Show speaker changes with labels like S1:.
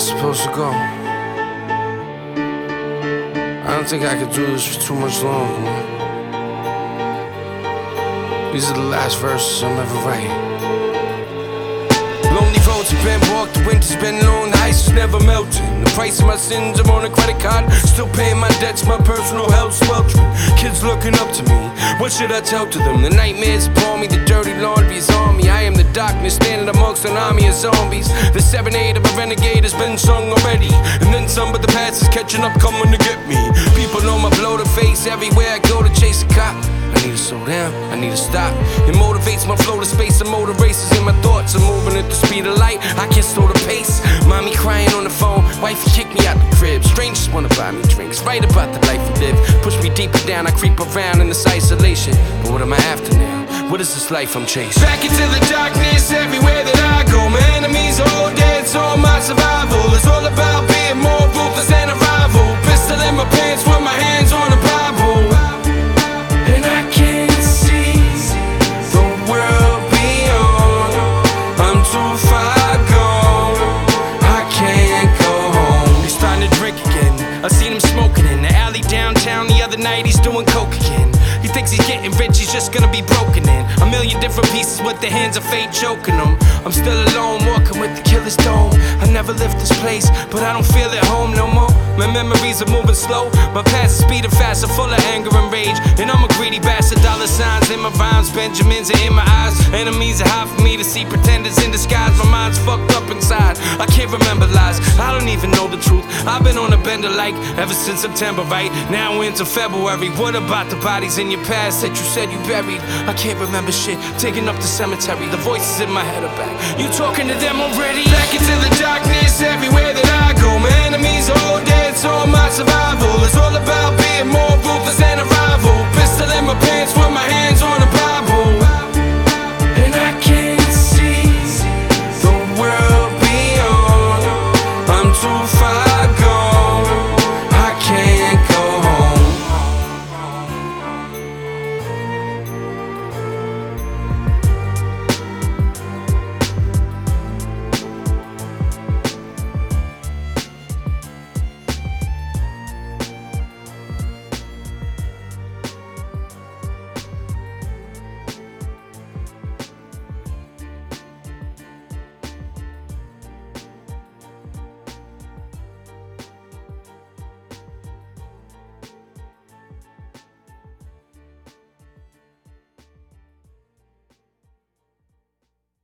S1: supposed to go? I don't think I could do this for too much longer, man. These are the last verses I'm ever writing. Lonely roads have been walked, the winter's been long, the ice is never melting. The price of my sins, I'm on a credit card, still paying my debts, my personal health sweltering. Kids looking up to me, what should I tell to them? The nightmares upon me, the dirty laundry is on me. I am the darkness standing amongst an army of zombies. The serenade of a renegade has been sung already, and then some, but the past is catching up, coming to get me. People know my bloated face, everywhere I go to chase a cop. I need to slow down, I need to stop. It motivates my flow to space, and motor races in my thoughts. I'm moving at the speed of light, I can't slow the pace. Mommy crying on the phone, wifey kicked me out the crib. Strangers wanna buy me drinks, write about the life we live. Push me deeper down, I creep around in this isolation. But what am I after now? What is this life I'm chasing? Back into the darkness, everywhere that I go. My enemies are all dead, so my survival is all about being more ruthless than a rival. Pistol in my pants with my hands on the Bible. And I can't see the world beyond. I'm too far gone, I can't go home. He's starting to drink again, I seen him smoking in the alley downtown the other night. He's doing coke again. He thinks he's getting rich, he's just gonna be broken in a million different pieces with the hands of fate choking him. I'm still alone, walking with the killer's dome. I never left this place, but I don't feel at home no more. My memories are moving slow, my past is speeding faster, full of anger and rage. And I'm a greedy bastard, dollar signs in my rhymes, Benjamins are in my eyes. Enemies are hard for me to see, pretenders in disguise. My mind's fucked up inside, I can't remember lies, I don't even know the truth. I've been on a bender like ever since September, right? Now we're into February. What about the bodies in your past that you said you buried? I can't remember shit, taking up the cemetery. The voices in my head are back, you talking to them already? Back into the darkness, everywhere that I go, man.